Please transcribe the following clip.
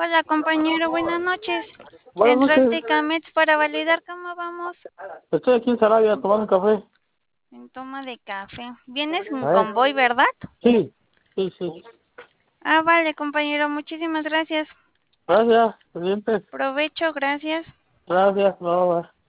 Hola compañero, buenas noches. Buenas ¿Entraste noches. a Camex para validar cómo vamos? Estoy aquí en Sarabia tomando un café. En toma de café. Vienes en ¿Eh? convoy, ¿verdad? Sí, sí, sí. Ah, vale compañero, muchísimas gracias. Gracias, pendientes. Provecho, gracias. Gracias, no,